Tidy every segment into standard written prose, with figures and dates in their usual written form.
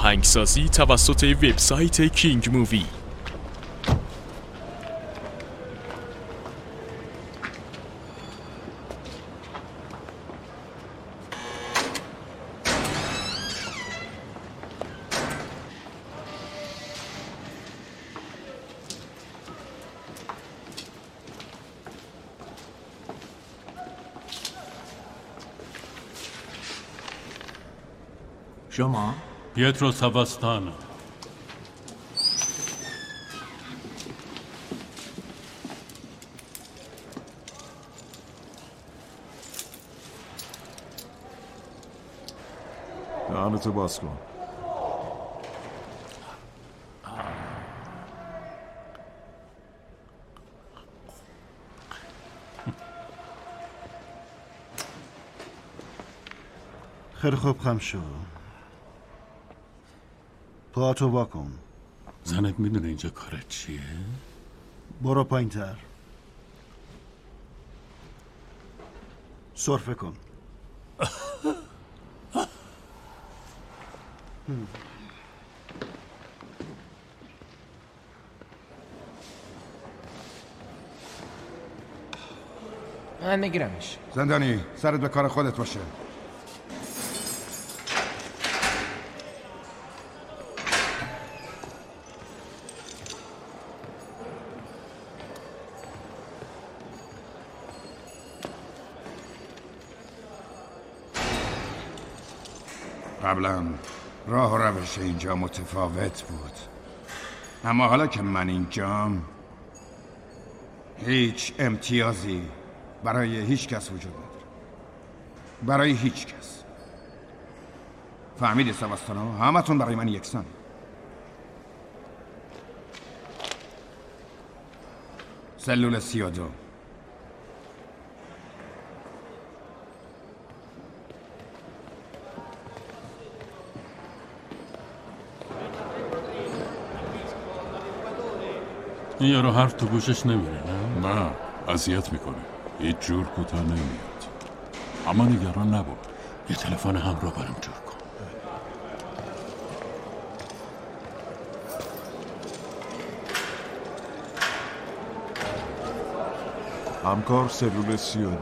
آهنگسازی توسط وبسایت کینگ مووی. شما؟ پیترو ساواستانا. دهانتو باز کن. خیلی خوب، خم شو. پاهاتو واکن. زنت میدونه اینجا کارت چیه؟ برو پایین تر. سرفه کن. من میگیرمش. زندانی، سرت به کار خودت باشه. قبلا راه و روش اینجا متفاوت بود، اما حالا که من اینجام هیچ امتیازی برای هیچ کس وجود نداره. برای هیچ کس. فهمیدی ساواستانا؟ همتون برای من یکسان. سلول 32. این یارو حرف تو گوشش نمیره نه؟ نه، اذیت میکنه. هیچ جور کوتاه نمیاد. اما نگران نباش. یه تلفن همراه برام جور کن. همکار سلول 32.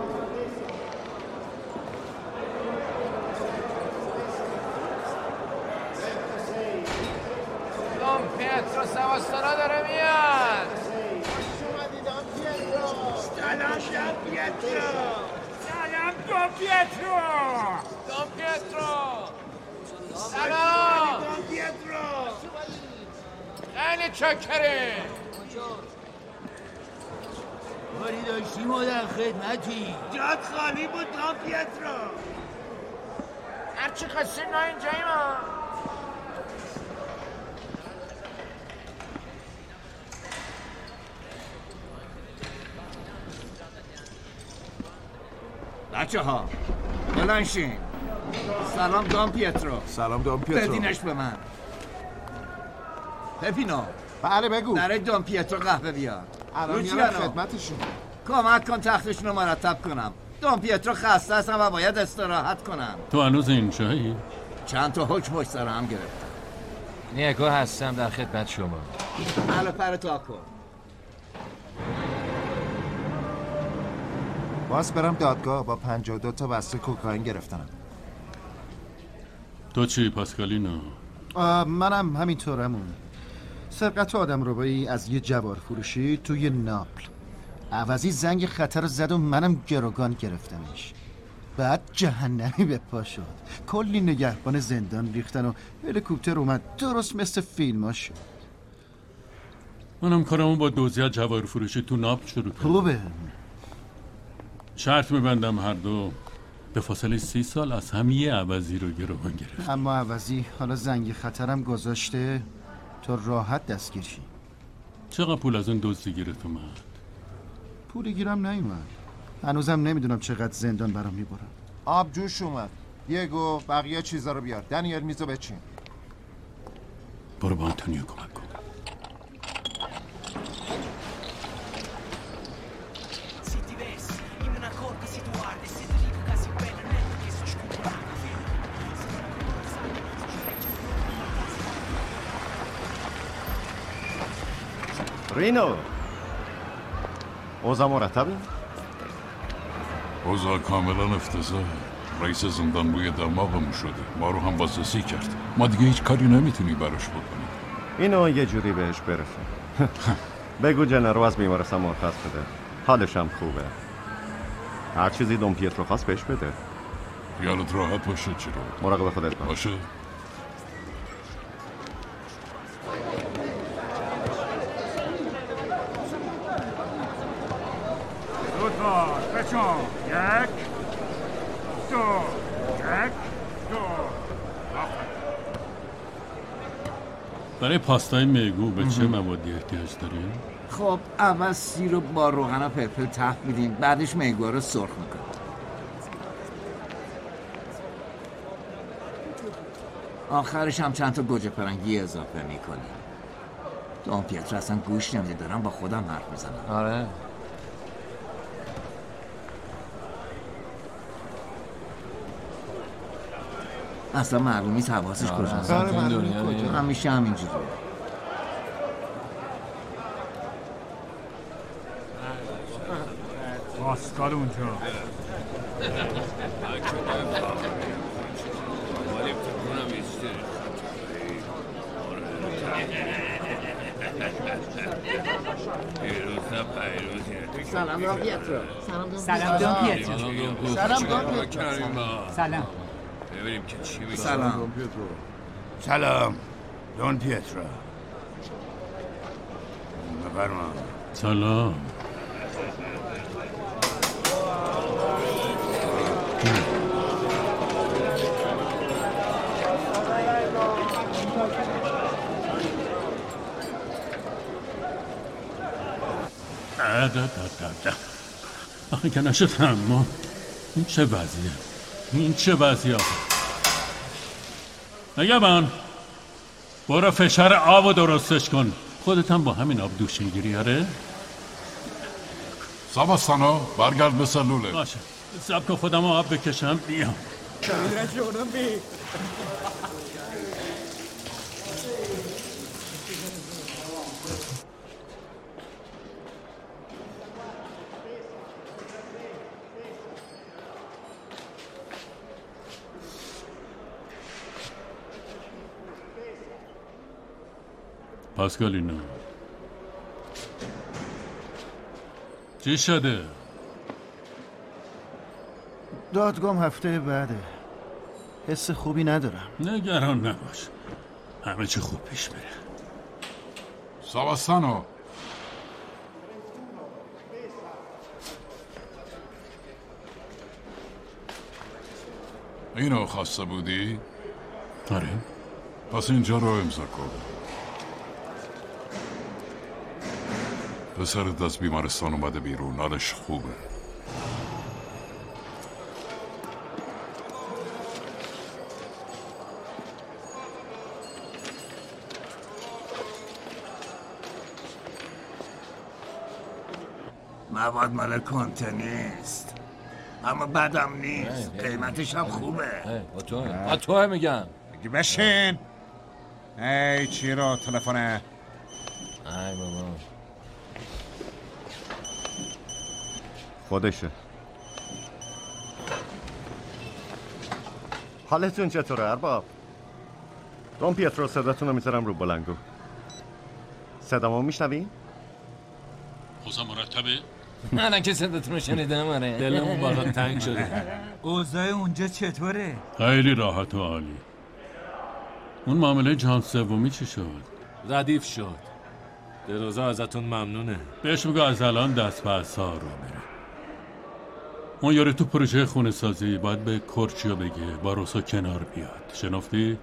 پیترو ساواستانا داره میاد. سلام دون پیترو. دون پیترو. سلام دون پیترو. خیلی چکره. کاری داشتیم و در خدمتی. جات خالی بود دون پیترو. هرچی خواستیم نه اینجایی ما. بچه ها بلنشین. سلام دون پیترو. سلام دون پیترو. بدینش به من. پپینو. بله بگو. برای دون پیترو قهوه بیار. الان میارم خدمتشون. کمک کن تختشون رو مرتب کنم. دون پیترو خسته هستم و باید استراحت کنم. تو هنوز اینجایی؟ چند تا حکم پشت سر هم گرفتم. نیکو هستم در خدمت شما. حالا پر تا کن. باز برم دادگاه. با 52 تا بسته کوکائین گرفتنم. تو چی پاسکالینو؟ منم همینطورمون. سرقت آدم ربایی از یه جوار فروشی توی ناپل. عوضی زنگ خطر زد و منم گروگان گرفتمش. بعد جهنمی به پا شد. کلی نگهبان زندان ریختن و هلیکوپتر اومد درست مثل فیلم‌ها شد. منم کارمون با دوزیت جوار فروشی تو ناپل شروع کردم. خوبه. شرط میبندم هر دو به فاصله 30 سال از هم یه عوضی رو گروگان گرفت. اما عوضی حالا زنگ خطرم گذاشته تا راحت دستگیر شی. چقدر پول از اون دزدی گیرت اومد؟ پولی گیرم نیومد. هنوزم نمیدونم چقدر زندان برام میبرن. آب جوش اومد. دیگو بقیه چیزا رو بیار. دنیل میزو بچین. برو با آنتونیو کمک کن. رینو اوضاع مرتبه؟ اوضاع کاملا افتضاحه. رئیس زندان بوی دماغمون شده، ما رو هم بازرسی کرد. ما دیگه هیچ کاری نمیتونی براش بکنیم. اینو یه جوری بهش برسه. بگو جنرو از بیمارستان مرخص بده، حالش هم خوبه. هر چیزی دون پیترو خواست بهش بده. خیالت راحت باشه چرا؟ مراقب خودت باش. باشه. زود باش بچون. یک دو یک دو. برای پاستای میگو به چه موادی احتیاج داریم؟ خب اول سیر رو با روغن و فلفل تفت میدیم، بعدش میگو رو سرخ میکنیم. آخرش هم چند تا گوجه فرنگی اضافه میکنیم. دون پیترو اصلا گوش نمیده، دارم با خودم حرف میزنم. آره. اصلا معلوم نیست حواسش کجاست. همیشه همینجوریه. پاسکال اونجا. سلام دون پیترو. سلام دون پیترو. سلام. ببینیم که چی میشه. سلام. سلام دون پیترو. بفرما. سلام. آخه که نشد اما این چه وضعیه؟ این چه وضعیه؟ نگهبان برو فشار آب و درستش کن. خودت هم با همین آب دوشینگیری آره؟ ساباستانو برگرد به سلوله. باشه سب که خودم آب بکشم بیام. پاسکالینو چی شده؟ دادگام هفته بعده. حس خوبی ندارم. نگران نباش، همه چی خوب پیش میره. ساباستانو اینو خواسته بودی؟ آره. پس اینجا رو امضا کن. پسرت از بیمارستان اومده بیرون، حالش خوبه. مواد مال کنته نیست، اما بدم نیست. قیمتش هم خوبه. با تو میگم. بشین. ای چی رو تلفنه؟ ای بابا خودشه. حالتون چطوره ارباب؟ دون پیترو صداتون رو میذارم رو بلنگو. صدامو میشنوین؟ خوزا مرتبه؟ من که صداتون رو شنیدم. آره دلمون برات تنگ شده. اوضاع اونجا چطوره؟ خیلی راحت و عالی. اون معامله جان سومی چی شد؟ ردیف شد. دروزا ازتون ممنونه. بهش بگو از الان دست به اثار رو میره. اون یارو تو پروژه خونه سازی باید به کورچیو بگه با روسا کنار بیاد. شنفتی؟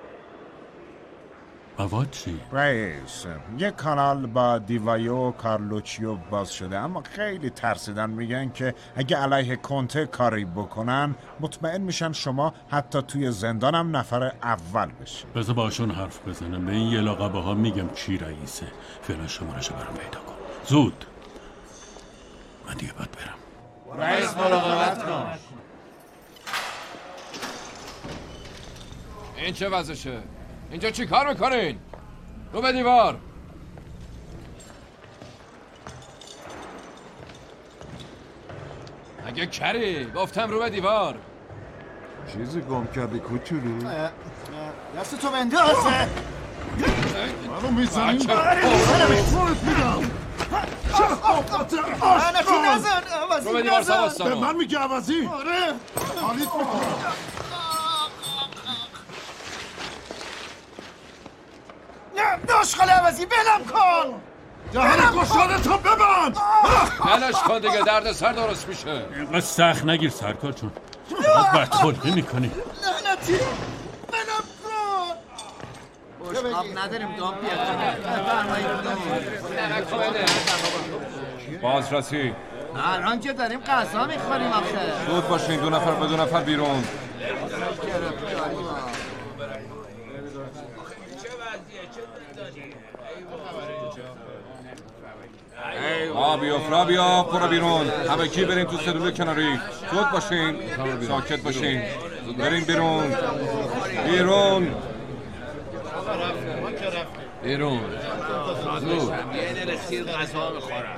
مواد چی؟ رئیس یک کانال با دیوایو و کارلوچیو باز شده، اما خیلی ترسیدن. میگن که اگه علیه کنته کاری بکنن مطمئن میشن شما حتی توی زندانم نفر اول بشی. بذار باشون حرف بزنم. به این یه لاقبه ها میگم کی رئیسه. فعلا شمارشو برام پیدا کن زود. من دیگه باید برم. رئیس مراقبت کن. این چه وضعشه؟ اینجا چی کار میکنین؟ رو به دیوار. مگه کری گفتم رو به دیوار. چیزی گم کردی کوچولو؟ دست تو بندازه. منو میزنیم لعنتی نزن عوضی رو به دیوار نزن. به سواستانو. من میگه عوضی؟ آره حالیت میکنم. نه ناشخال عوضی بلم کن. دهن گشادتو ببند. بلش کن دیگه درد سر درست میشه. اینقدر سخت نگیر سرکار چون چقدر بدخلقی میکنی. لعنتی بلم کن. بشقاب نداریم دام بیاد. بازرسی الان که داریم غذا میخوریم آخه. زود باشین، 2 نفر به 2 نفر بیرون. بیا برو بیرون. همه کی بریم تو سلول کناری. زود باشین، ساکت باشین. بریم بیرون. زود. یه دل سیر غذا میخورم.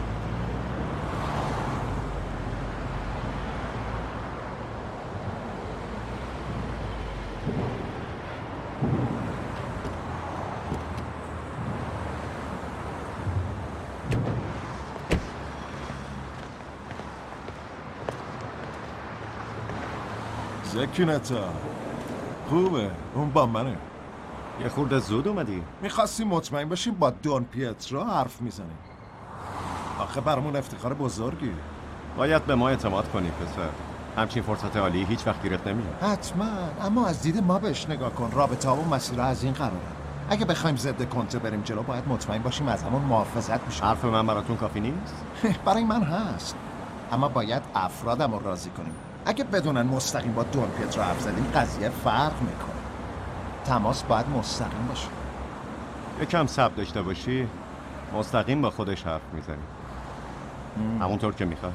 زکینتا خوبه، اون با منه. یه خورده زود اومدی. میخواستیم مطمئن باشیم با دون پیترو حرف میزنیم. آخه برامون افتخار بزرگی. باید به ما اعتماد کنی پسر. همچین فرصت عالی هیچ وقت گیرت نمیاد. حتما، اما از دید ما بهش نگاه کن. رابطه ها و مسیر از این قراره. اگه بخوایم ضد کنته بریم جلو باید مطمئن باشیم از همون محافظت میشه. حرف من براتون کافی نیست؟ برای من هست، اما باید افرادم رو راضی کنیم. اگه بدونن مستقیم با دون پیترو حرف زدیم قضیه فرق میکنه. تماس باید مستقیم باشه. یکم صبر داشته باشی مستقیم با خودش حرف میزنی. همونطور که میخواد.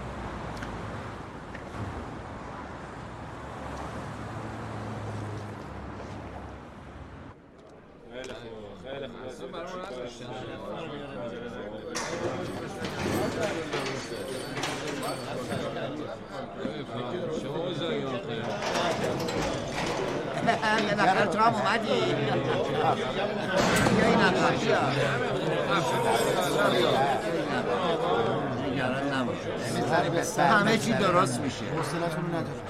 یه نفر تو هم اومدی. بیا این نفر بیا. نگران نباش. همه چی درست میشه. حوصله‌تون رو نداره.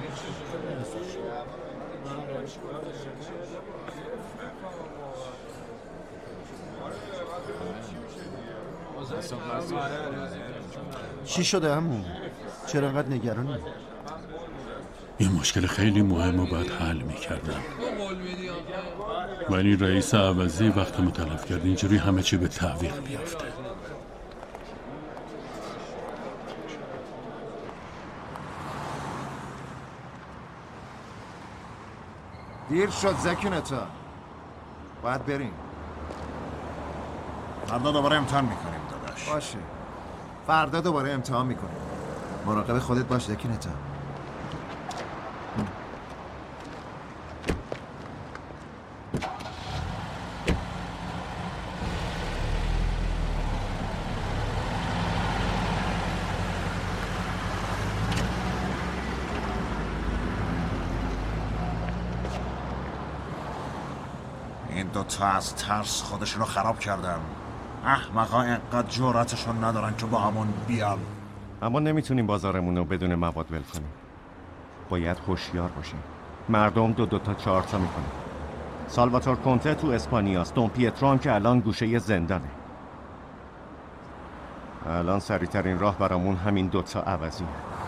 چی شده عمو؟ چرا انقدر نگرانی؟ این مشکل خیلی مهم رو باید حل میکردم ولی رئیس عوضی وقت متلف کرد. اینجوری همه چی به تعویق بیافته. دیر شد زکینتا، باید بریم. فردا دوباره امتحان میکنیم داداش. باشه، فردا دوباره امتحان میکنیم. مراقب خودت باش زکینتا. این دوتا از ترس خودشون رو خراب کردن. احمقا اینقدر جرأتشون ندارن که با همون بیان. اما نمیتونیم بازارمون رو بدون مواد ول کنیم. باید هوشیار باشیم. مردم دو تا 4 تا میکنن. سالواتور کنته تو اسپانیاست. دون پیترو هم که الان گوشه زندانه. الان سریع‌ترین راه برامون همین 2 تا عوضیه.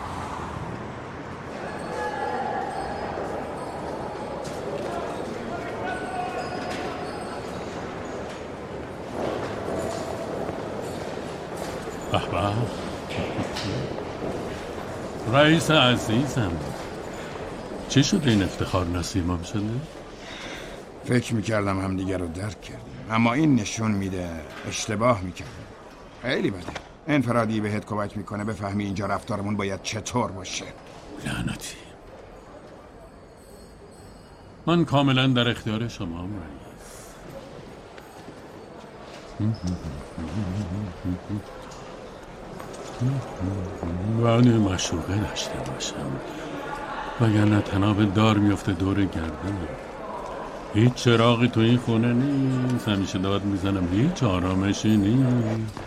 رئیس عزیزم، چی شد این افتخار نصیبم شده؟ فکر میکردم همدیگر رو درک کردیم، اما این نشون میده اشتباه میکردیم. خیلی بده. انفرادی بهت کمک میکنه بفهمی اینجا رفتارمون باید چطور باشه. لعنتی. من کاملا در اختیار شما هم رئیس. من مشوقه داشته باشم وگرنه تناب دار میفته دور گردنم. هیچ چراغی تو این خونه نیست، همیشه داد میزنم هیچ آرامشی نیست.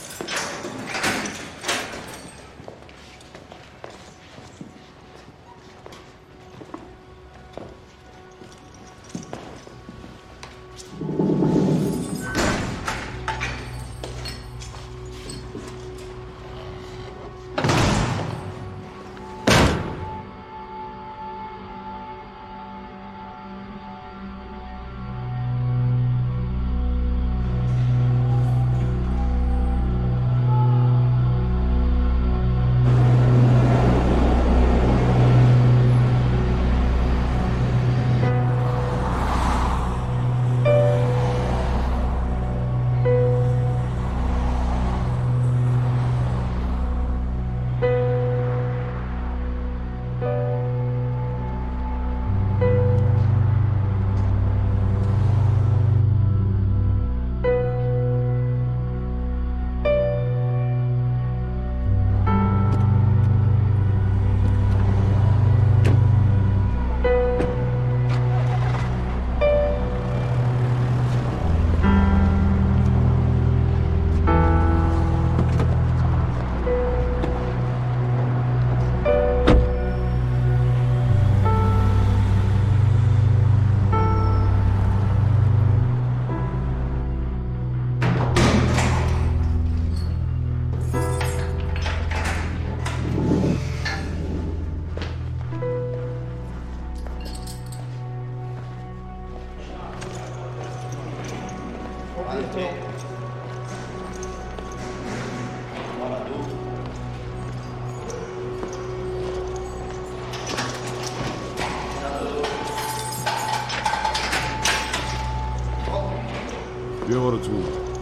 بیا برو تو.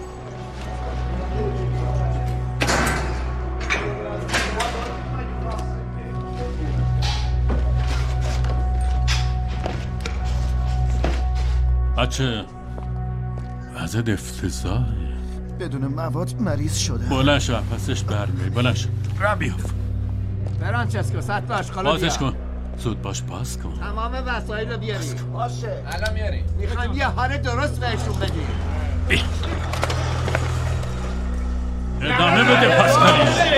بچه وضعت افتضاحه. بدون مواد مریض شده. بلند شو پسش برمی. بلند شو را بیاف. فرانچسکو سطل آشغالا بازش کن. زود باش باز کن. تمام وسایل رو بیاری. باشه الان میاری. میخوایم یه حال درست بهشون بدیم. ادامه بده پس مریض.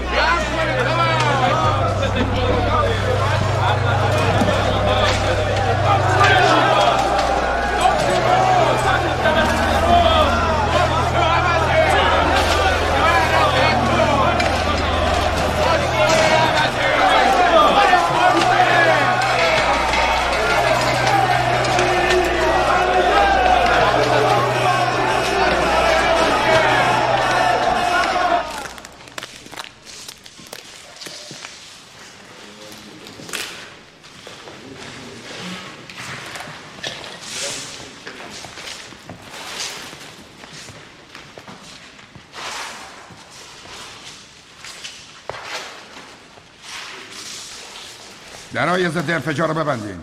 درهای ضد انفجار رو ببندین.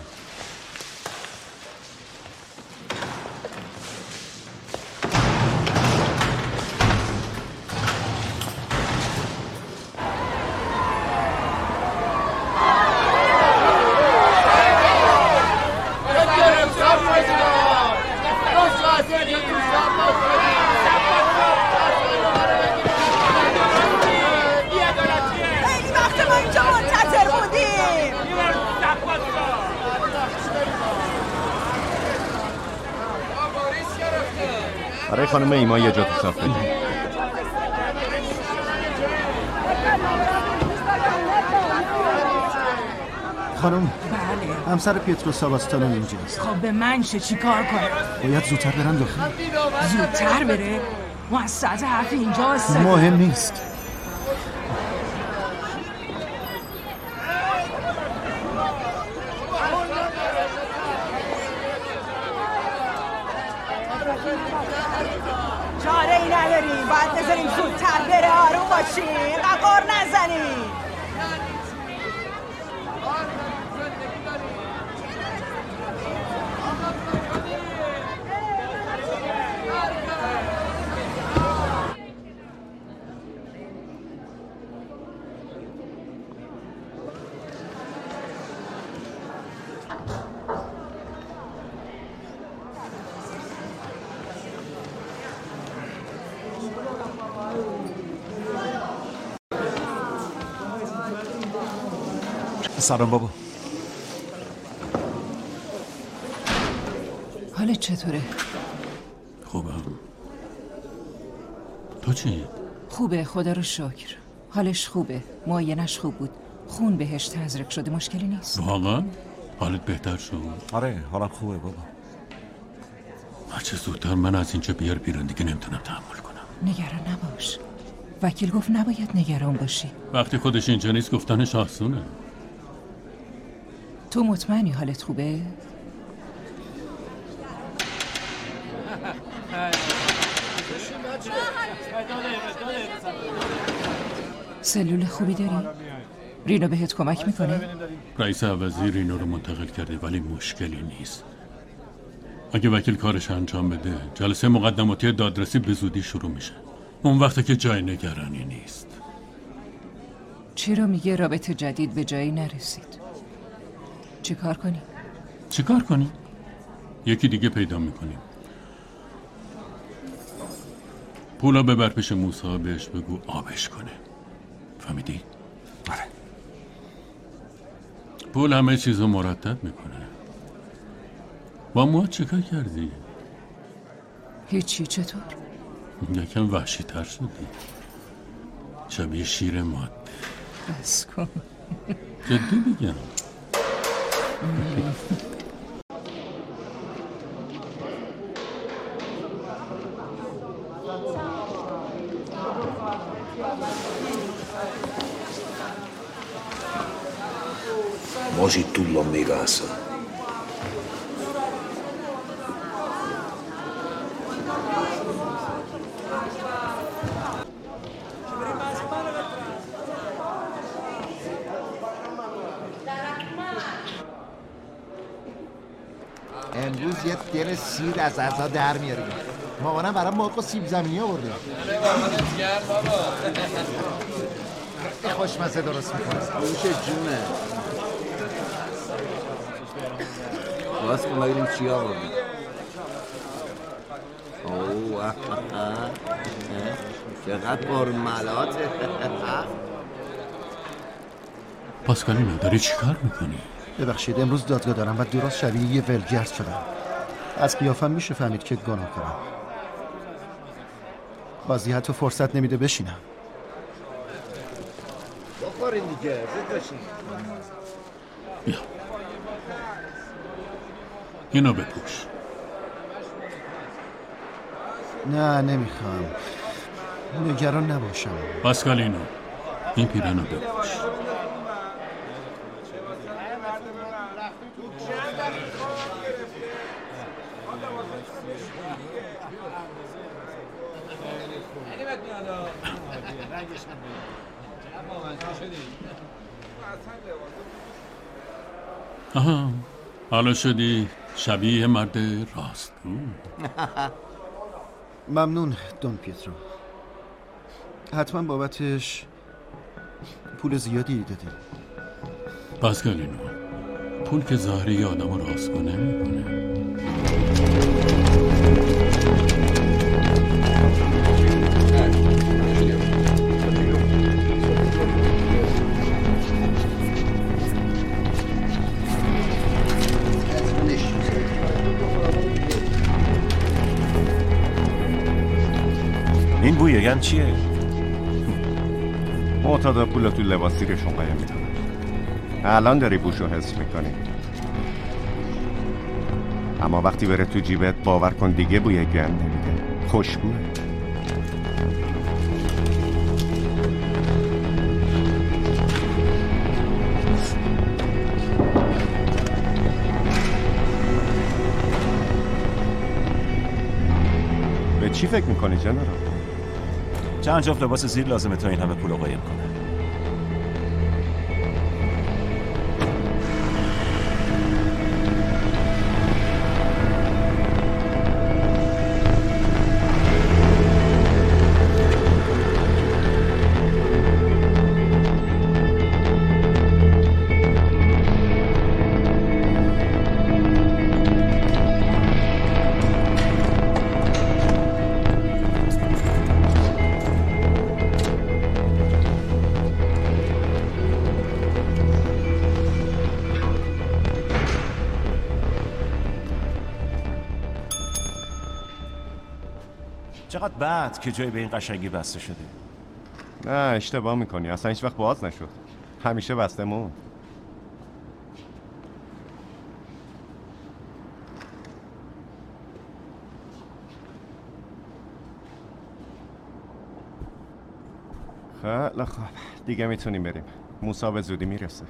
برای خانم ایما یه جا تو صف بدید. خانم بله همسر پیترو ساواستانو اینجاست. خب به من چی کار کنم؟ باید زودتر برن داخل. زودتر بره؟ ما از ساعت 7 اینجا هستم. مهم نیست. چاره ای نداریم، باید بذاریم زودتر بره. آروم باشین، ققار نزنیم. سلام بابا. حالت چطوره؟ خوبم. تو چی؟ خوبه، خدا رو شکر. حالش خوبه، معاینش خوب بود، خون بهش تزریق شده، مشکلی نیست. واقعا؟ حالت بهتر شد؟ آره حالم خوبه بابا. هرچه زودتر من از اینجا بیار بیرون، دیگه نمیتونم تحمل کنم. نگران نباش، وکیل گفت نباید نگران باشی. وقتی خودش اینجا نیست گفتنش آسونه. تو مطمئنی حالت خوبه؟ سلول خوبی داری؟ رینو بهت کمک میکنه؟ رئیس عوضی رینو رو منتقل کرده ولی مشکلی نیست. اگه وکیل کارش انجام بده جلسه مقدماتی دادرسی به زودی شروع میشه. اون وقته که جای نگرانی نیست. چرا میگه رابطه جدید به جایی نرسید؟ چیکار کنیم؟ چیکار کنیم؟ یکی دیگه پیدا میکنیم. پولا ببر پیش موسی، بهش بگو آبش کنه. فهمیدی؟ آره. پول همه چیزو مرتب میکنه. با ما چیکار کردی؟ هیچی. چطور؟ یکم وحشی تر شدی. شبیه شیر ماده. بس کن. جدی میگم. Moži tullo mi gasa. امروز یه دل سیر از غذا در میاریم. مامانم برام مرغ و سیب زمینی آورده. خیلی خوشمزه درست میکنه. گوش جونه. باز کن بگیریم چی آوردی. اوه چقدر پرملاته. پاسکالینا داری چی کار میکنی؟ ببخشید امروز دادگاه دارم و درست شبیه یه ولگرد شدم. از قیافم میشه فهمید که گناه کنم. بازی حتی فرصت نمیده بشینم. بخورین دیگه، زود باشین. بیا اینو بپوش. نه نمیخوام. نگران نباشم. پاسکالینو این پیرنو بپوش. آها حالا شدی شبیه مرد راست. ممنون دون پیترو. حتما بابتش پول زیادی دادی. پاسکالینو پول که ظاهری آدم رو راست کنه میکنه. این بویگن چیه؟ معتادا پول تو لباس زیرشون قایم میدونن. الان داری بوشو حس میکنی، اما وقتی بره تو جیبت باور کن دیگه بوی گند نمیده، خوشبوه. به چی فکر میکنی جنرال؟ چند جفت لباس زیر لازمه تا این همه پول قایم کنه. چقدر بد که جای به این قشنگی بسته شده. نه اشتباه میکنی، اصلا هیچ وقت باز نشد، همیشه بسته موند. خیلی خوب دیگه میتونیم بریم، موسی به زودی میرسه.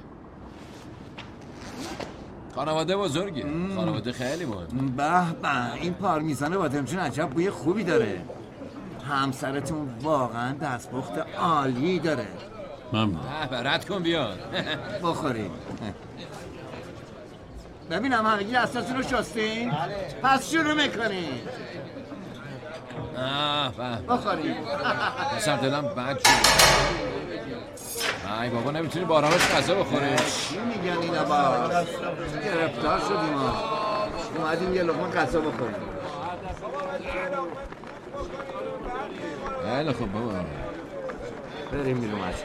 خانواده بزرگه، خانواده خیلی مهم. به به، این پارمیزان بادمجون عجب بوی خوبی داره. همسرتون واقعا دستپخت عالی داره. ممنون. رد کن بیار. بخورید. ببینم همگی دستاتون رو شستین؟ پس شروع میکنین. بخورید. بسم دلم بد شد. ای بابا نمیتونی با آرامش غذا بخوری. چی میگن اینا با؟ گرفتار شدیم ها. اومدیم یه لقمه غذا بخوریم. خیلی خوب بابا. بریم بیرون بچه.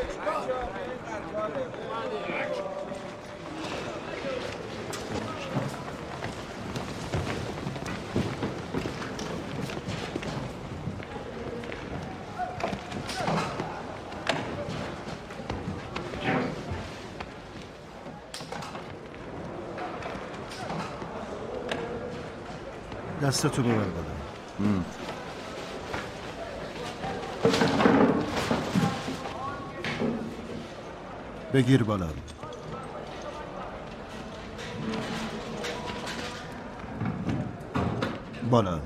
دستتو ببر بالا. بگیر بالا. بالا.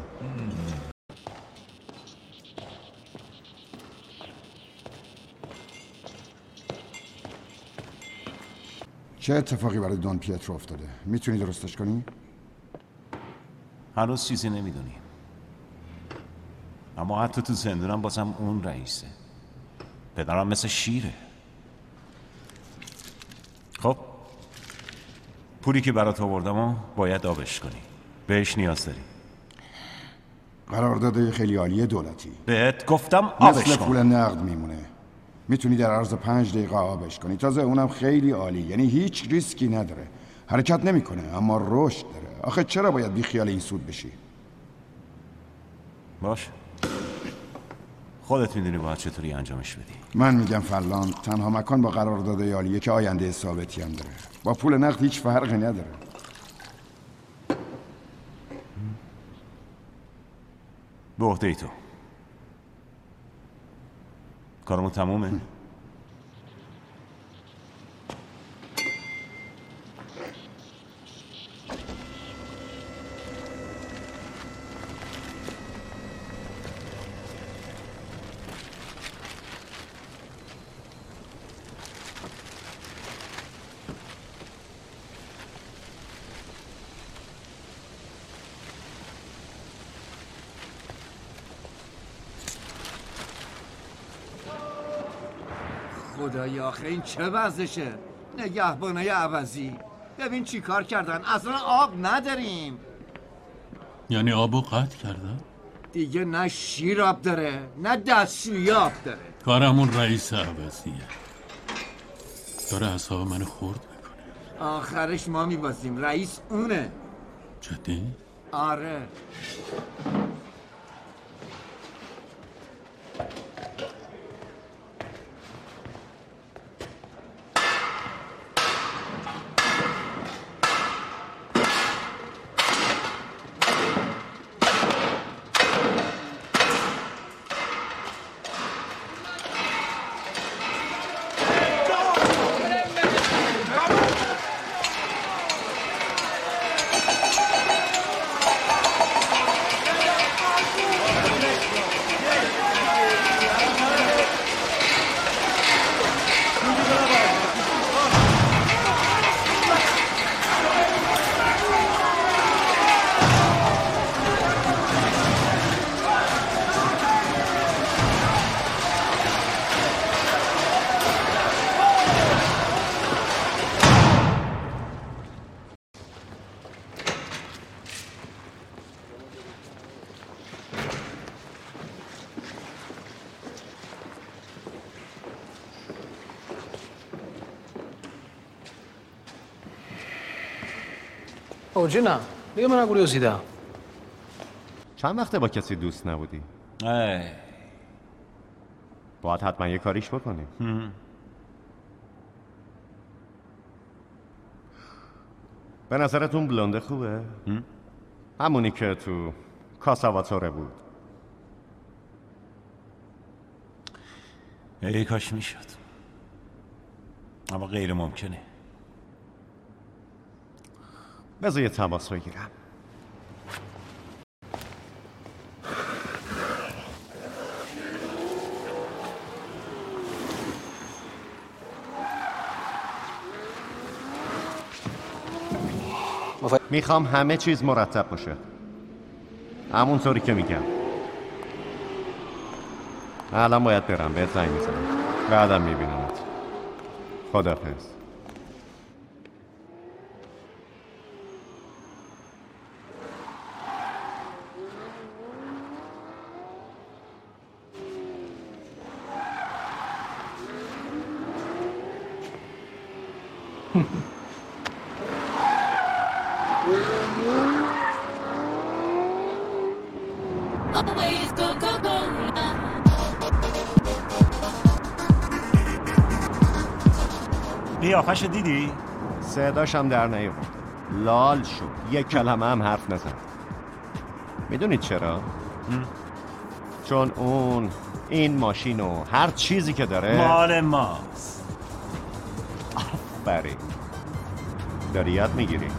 چه اتفاقی برای دون پیترو افتاده؟ میتونی درستش کنی؟ هنوز چیزی نمیدونیم، اما حتی تو زندونم بازم اون رئیسه. پدرم مثل شیره. خب پولی که برات آوردم باید آبش کنی، بهش نیاز داری. قرارداد خیلی عالیه دولتی. بهت گفتم آبش کن. مثل پول نقد میمونه، میتونی در عرض 5 دقیقه آبش کنی. تازه اونم خیلی عالی، یعنی هیچ ریسکی نداره، حرکت نمیکنه اما رشد داره. آخه چرا باید بی خیال این سود بشی؟ باش، خودت میدونی باید چطوری انجامش بدی. من میگم فلان تنها مکان با قرارداد عالیه که آینده ثابتی هم داره. با پول نقد هیچ فرقی نداره. به عهده ای تو. کارمون تمومه. خدایا آخه این چه وضعشه؟ نگهبانای عوضی ببین چی کار کردن، اصلا آب نداریم. یعنی آبو قطع کردن؟ دیگه نه شیر آب داره نه دستشویی آب داره. کارمون رئیس عوضیه، داره اعصاب منو خورد میکنه. آخرش ما میبازیم، رئیس اونه. جدی؟ آره. Oggi no, io me la curiosità. چند وقته با کسی دوست نبودی؟ باید حتما یه کاریش بکنیم. به نظرتون بلونده خوبه؟ همونی که تو کاساواتوره بود. ای کاش میشد، اما غیر ممکنه. بذار یه تماس بگیرم. میخوام همه چیز مرتب باشه، همونطوری که میگم. الان باید برم، بهت زنگ میزنم، بعدم میبینمت. خداحافظ. قیافش دیدی؟ صداشم در نیومد، لال شد، یک کلمه هم حرف نزد. میدونید چرا؟ چون اون این ماشین و هر چیزی که داره مال ماست. آفرین، داری یاد میگیری.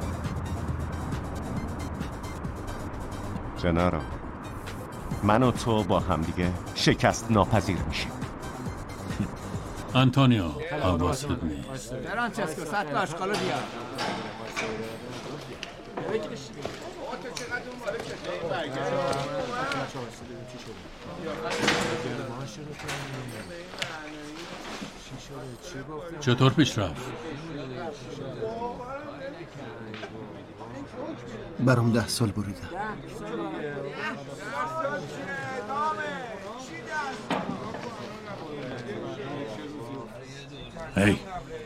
جنارو، من و تو با هم دیگه شکست ناپذیر میشیم. آنتونیو، حواست نیست. فرانچسکو، سطل آشغالو بیار. چطور پیش رفت؟ برام 10 سال بریدم. هی،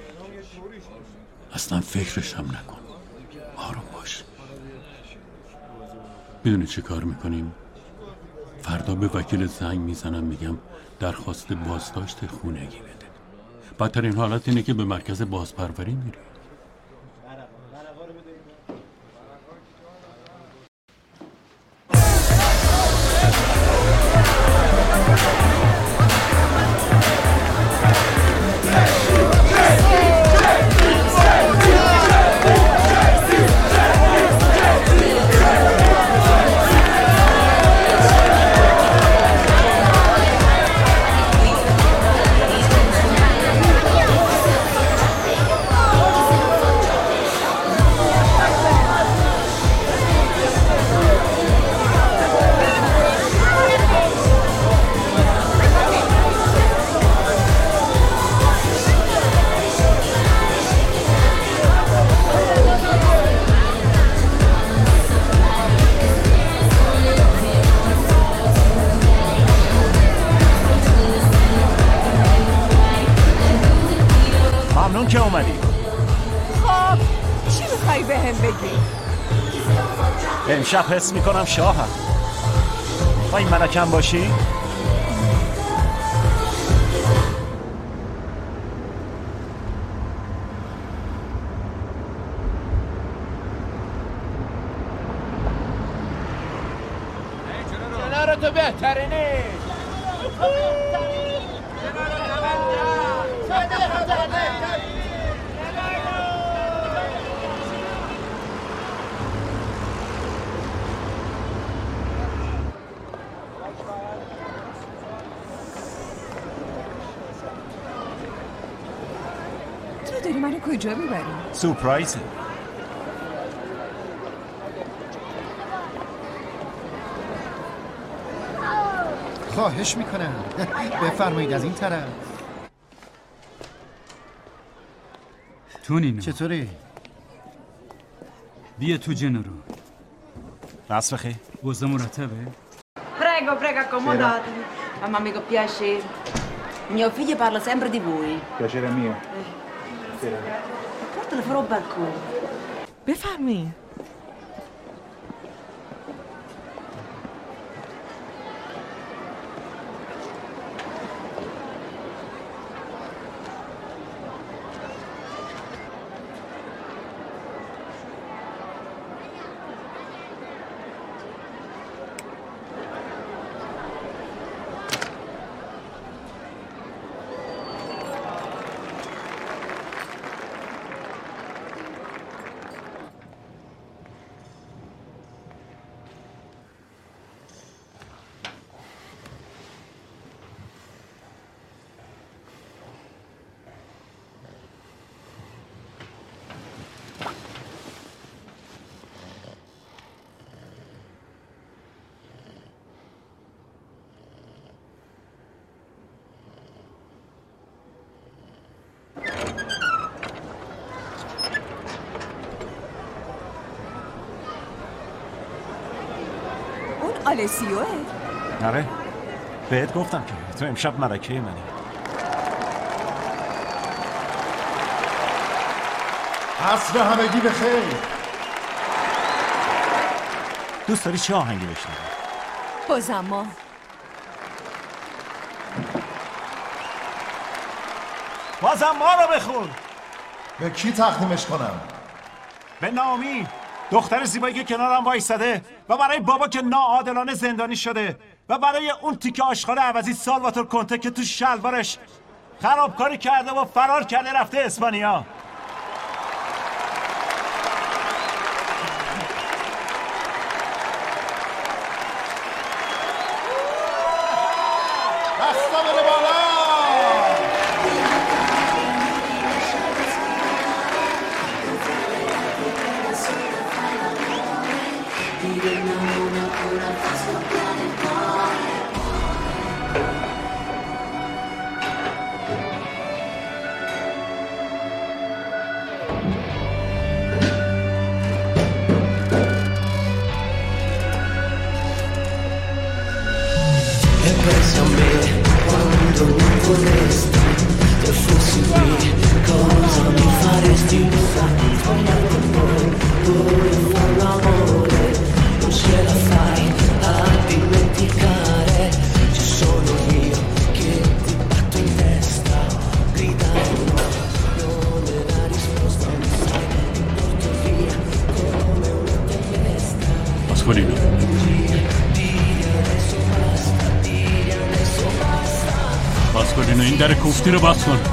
اصلا فکرش هم نکن، آروم باش. میدونی چه کار میکنیم؟ فردا به وکیل زنگ میزنم، میگم درخواست بازداشت خونگی بده. بدترین حالت اینه که به مرکز بازپروری میری. که اومدی. خب چی میخوای به هم بگی؟ امشب حس میکنم شاهم. با این ملکم باشی؟ کنار تو بهترینی. تو داری منو کجا میبری؟ سورپرایزه. خواهش میکنم بفرمایید از این طرف. تونینو چطوری؟ بیا تو جنرو. دست بخیر. وضع مرتبه؟ Prego, prego, accomodatevi. Mamma mi fa piacere. Mio figlio parla sempre di voi. Piacere mio. Portalo fuori al balcone. بفرمایید. آلسیوه؟ آره بهت گفتم که تو امشب ملکه منی. عصر همگی بخیر. دوست داری چه آهنگی بشنوی؟ بازم ما رو بخون. به کی تقدیمش کنم؟ به نامی، دختر زیبایی که کنارم وایساده، و برای بابا که ناعادلانه زندانی شده، و برای اون تیکه آشغال عوضی سالواتور کنته که تو شلوارش خرابکاری کرده و فرار کرده رفته اسپانیا. این در کوفتی رو باز کن.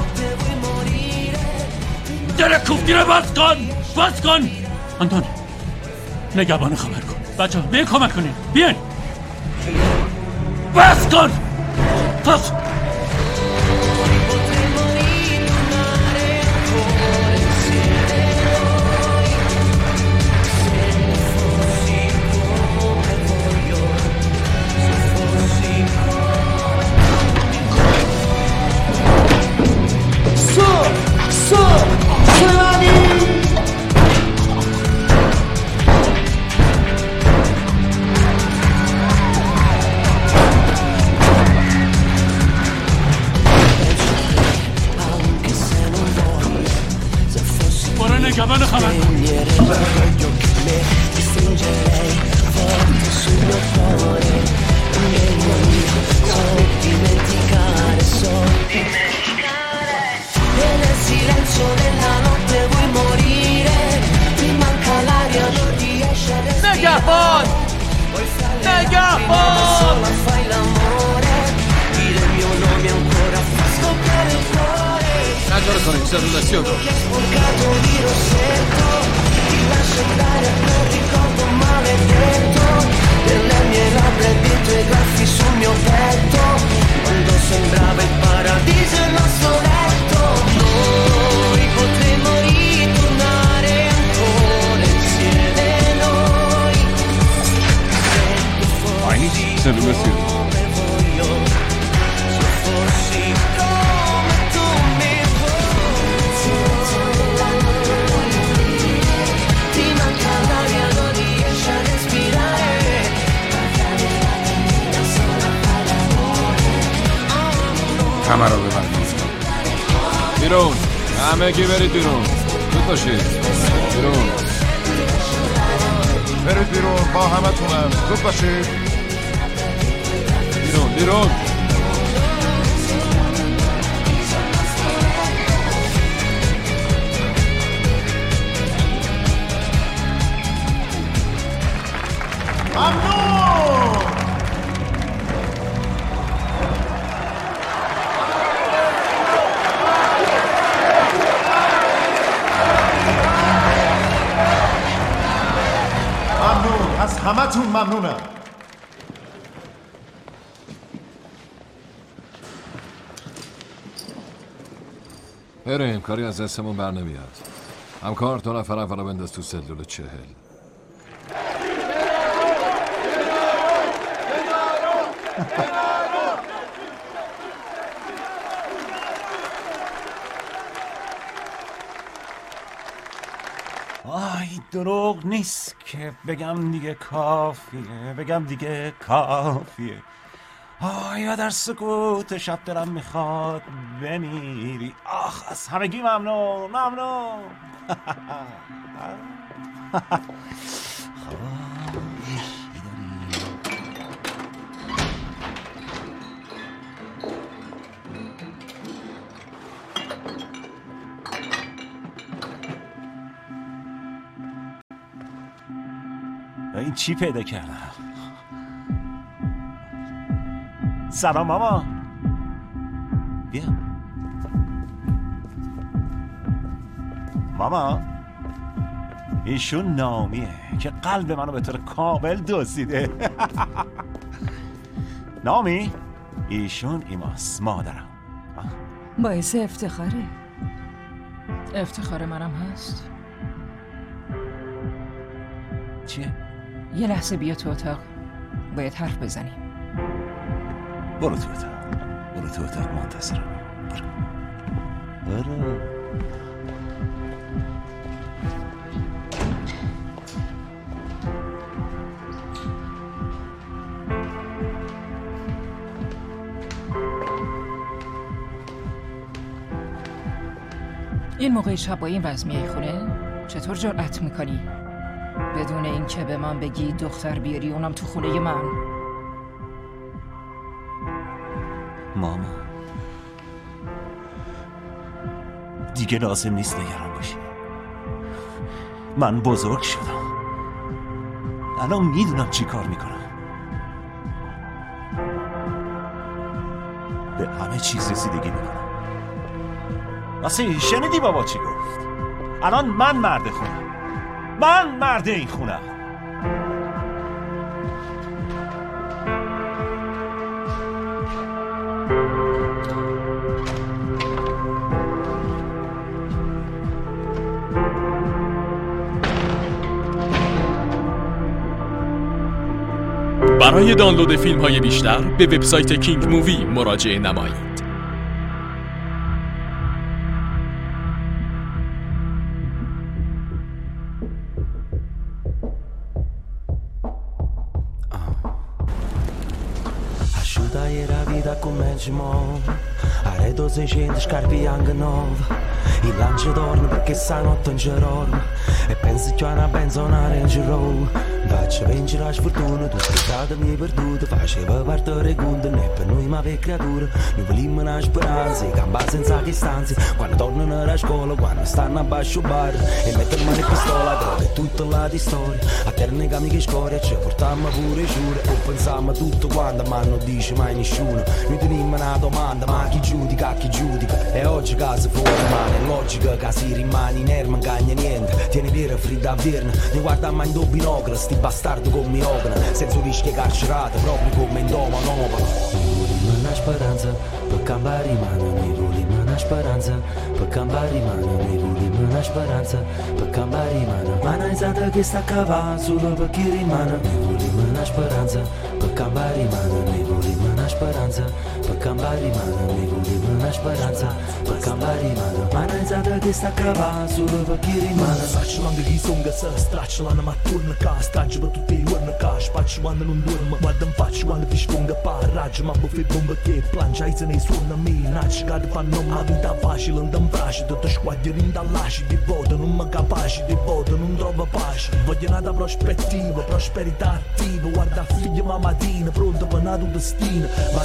در کوفتی رو باز کن. آنتون نگهبان خبر کن. بچه ها بیاین کمک کنین. بیاین باز کن. باز. نگهبان خبر کن. نگهبان Agora con il cellulazione. Delle mie labbra e dei tuoi graffi sul mio petto, quando sembrava il paradiso il nostro letto. Noi potremmo ritornare ancora insieme noi. Aynı cellulazione. همه رو ببرید بیرون. همگی برید بیرون. زود باشید. بیرون. برید بیرون با همتونم. زود باشید. بیرون. همتون ممنونم. بریم، کاری از دستمون بر نمیاد. همکار 2 نفر اولا بنداز تو سلول 40. آی دروغ نیست که بگم دیگه کافیه آیا در سکوت شب دلم میخواد بمیری. آخ از همگی ممنون. این چی پیدا کردم؟ سلام ماما. بیا ماما، ایشون نامیه که قلب منو به طور کامل دزدیده. نامی، ایشون ایماس مادرم. باعث افتخاره. افتخار منم هست. چیه؟ یه لحظه بیا تو اتاق، باید حرف بزنیم. برو تو اتاق منتظرم. برو. این موقع شب با این وضع میای خونه؟ چطور جرأت میکنی؟ بدون این که به من بگی دختر بیاری اونم تو خونه من. ماما دیگه لازم نیست نگران باشی. من بزرگ شدم، الان میدونم چی کار میکنم. به همه چیز رسیدگی میکنم. واسه شنیدی بابا چی گفت؟ الان من مرد خونم، من مرد این خونم. برای دانلود فیلم های بیشتر به وبسایت کینگ مووی مراجعه نمایید. Arredo 600 scarpe Young 9. Il lancio dorme perché stanotte non ci dorme. E penso già a una benzona Range Rover. Faccio vincere la sfortuna, tutte le strade mie perdute. Faceva partire conto, né per noi ma per creature. Noi volimmo una speranza, i campa senza che stanze. Quando tornano alla scuola, quando stanno a basso bar. E mettermi in pistola, droga e tutta la di storia. A terni che scoria, ci portammo pure giure. E pensammo tutto quanto, ma non dice mai nessuno. Noi tenimmo una domanda, ma chi giudica, chi giudica? E oggi casa fuori mano, è logica che si rimane in erma, non cagna niente. Tieni vera fredda a verna, ne guardammo in due binocoli, sti bastardo con minocona, senza rischio carcerato, proprio come in doma nova. Mi volimmo una speranza, per cambiare mano, mi volimmo una speranza, per cambiare mano, mi volimmo una speranza, per cambiare mano. Ma non è che sta cavando, solo perché rimane, mi volimmo una speranza, per cambiare mano, mi volimmo una speranza, per cambiare mano, mi volimmo una speranza, per cambiare mano. Ma non è che sta cavando, solo perché rimane. Faccio anche chi sono che si straccia la mattina, straccia per tutti i giorni, spaccio quando non dormo, guarda in faccia quando ti sponga parraggio, ma buffet bomba che plancia, i se ne suona a me, nacci che ti fanno una vita facile, non ti imbracci, tutti squadri in dall'asci, di voto non mi capaci, di voto non trovo pace, voglio una prospettiva, prosperità attiva, guarda figlio mammatina, pronto per una tua destina, ma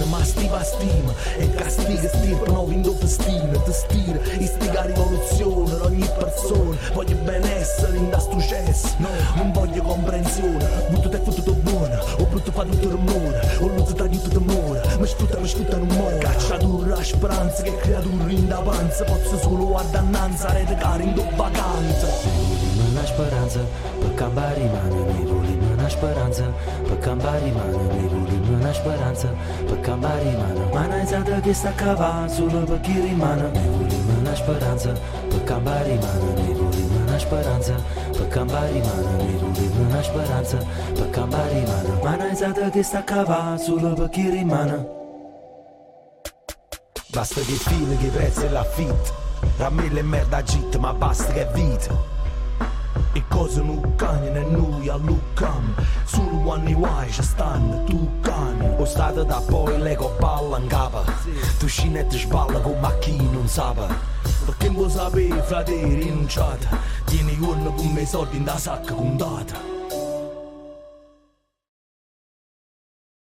stima, e castiga stirpa, no vinto festina, ti stira, istiga rivoluzione, ogni persona, voglio benessere in da sto cesso, no, non voglio comprensione, brutto te fottuto buona, o brutto fa tutto rumore, o l'uso tagliuto d'amore, mi sputa non muore, cacciatura a speranza, che creatura in davanza, posso solo guardare annanza, rete cari in vacanza. Mi volimmo una speranza, per cambiare mano, mi volimmo una speranza, per cambiare mano, mi volimmo una speranza, per cambiare mano. Ma non è che sta cavando, solo perché rimane, mi volimmo una speranza, per cambiare mano, mi volimmo una speranza, per cambiare mano, mi volimmo una speranza, per cambiare mano. Ma non è che sta cavando, solo perché rimane. Basta che fine, che prezzo è l'affitto, ramelle e merda agita, ma basta che è vita. e cose non cagnano e noi alluccam. Solo quando guai ci stanno tu cani. O state da poi lego balla in capa, tu scinette sballa come chi non sa. Perché non sapevi, frate, rinunciate. Tieni giorno con me soldi in da sacca contata.